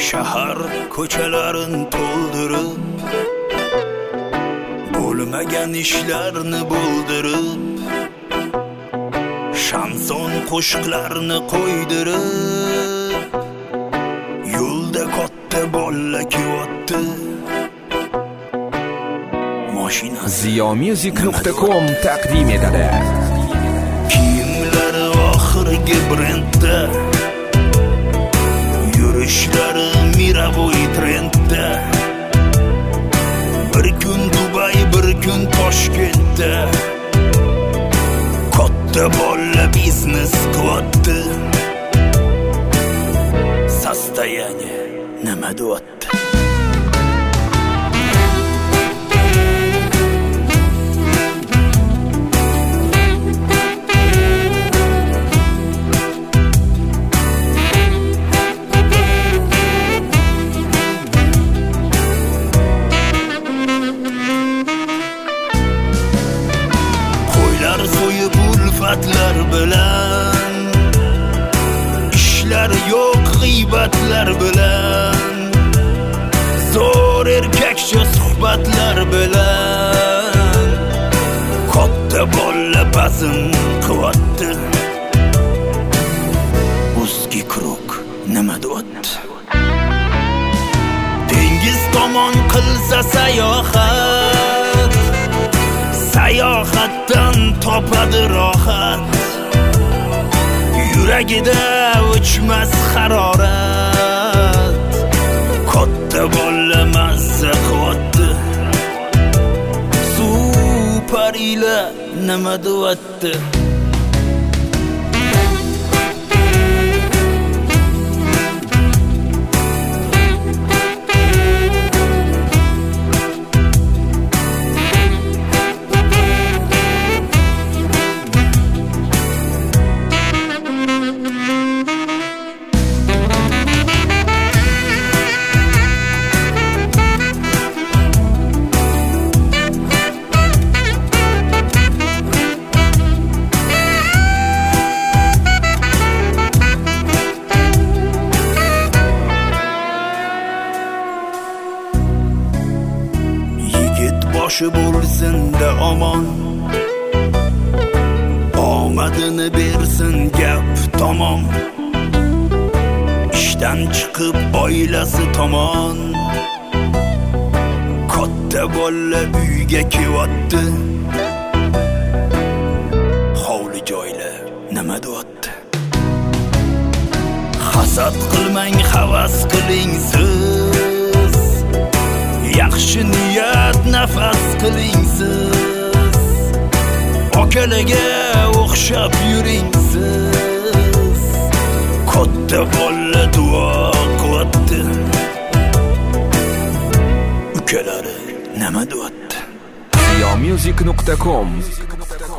shahar ko'chalarin to'ldirib, bo'lmagan ishlarni bo'ldirib, shanson qo'shiqlarni qo'ydirib, yo'lda katta bolla kiyotdi. Ziyomusic.com taqdim etadi. Kiyimlari oxirgi brendda, yurishlari Miraboy trendda. Bir kun Dubay, bir kun Toshkentda, katta bolla biznes qilyapti. Sostoяние nima deyapti? So'yib ulfatlar bilan, ishlar yo'q g'iybatlar bilan, zo'r erkakcha suhbatlar bilan, katta bolla bazm qilyapti. Узкий kruг nima deyapti? Dengiz tomon qilsa sayohat, sayohatdan topadi rohat. Yuragida o'chmas harorat, katta bolla mazza qilyapti. Suparilar nima deyapti? Boshi bo'lsin-da omon, omadini bersin gap tamom. Ishdan chiqib oilasi tomon, katta bolla uyga kelyapti. Hovli joylar nima deyapti? Hasad qilmang, havas qiling siz, yaxshi niyat nafas qiling siz, okalarga o'xshab yuring siz, katta bolla duo qilyapti. Ukalari nima deyapti? Ziyomusic.com